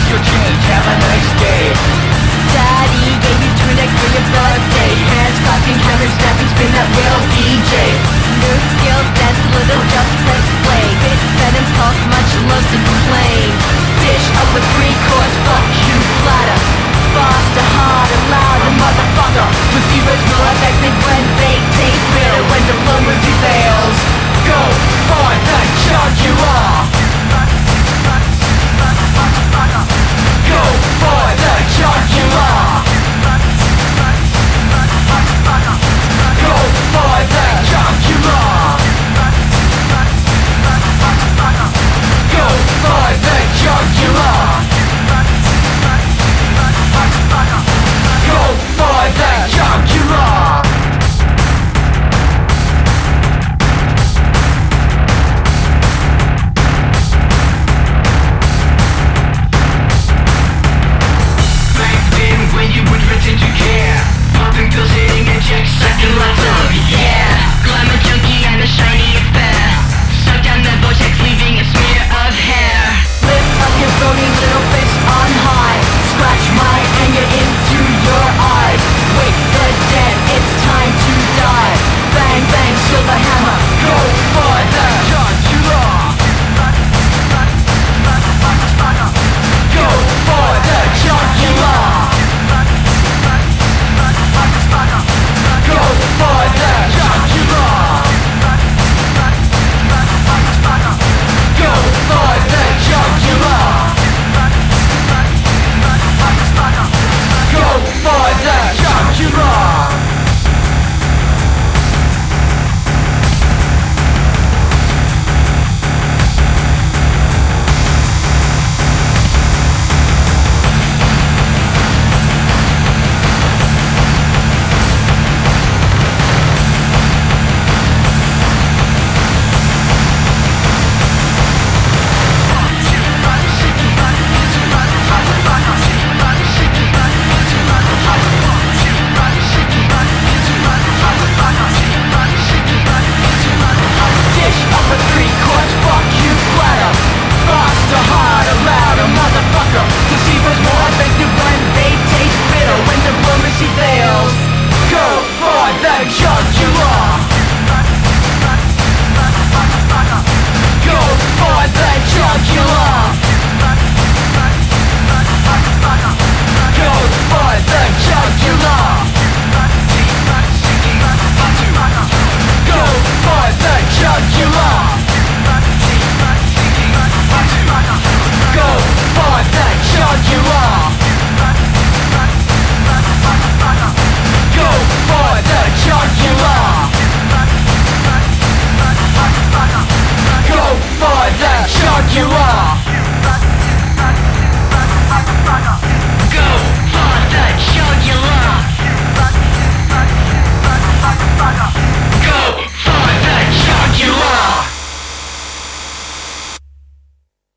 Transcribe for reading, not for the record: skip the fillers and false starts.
your change, have a nice day. Daddy gave you tunic for your birthday. Hands clapping, hammers snapping, spin that wheel, DJ. No skill, dance a little, just press play. Bit venom, talk much, loves to complain. Dish up a 3-course, fuck you platter. Faster, harder, louder, motherfucker. Receivers more effective when they taste bitter. When diplomacy fails, go for the jugular. Go for the jugular. Go for the jugular. Go for the jugular. Go for the jugular. When you would pretend to care, popping pills, hitting injects, second lots of yeah. Glamour junkie and a shiny affair. Suck down the vortex, leaving a smear of hair. Lift up your bony little fist on high. Scratch my anger into your eyes. Wake the dead, it's time to die. Bang bang, silver hammer, go for the jugular. Go for the jugular. Go for the jugular. Go for the jugular. Go for the jugular. Dish up a 3-course, fuck you platter. Faster, harder, louder, motherfucker. Deceivers more effective when they taste bitter. When diplomacy fails, go for the jugular. Go for the jugular. Go for the jugular. Go for the jugular. Go for the jugular. Go for the jugular. Go for the jugular.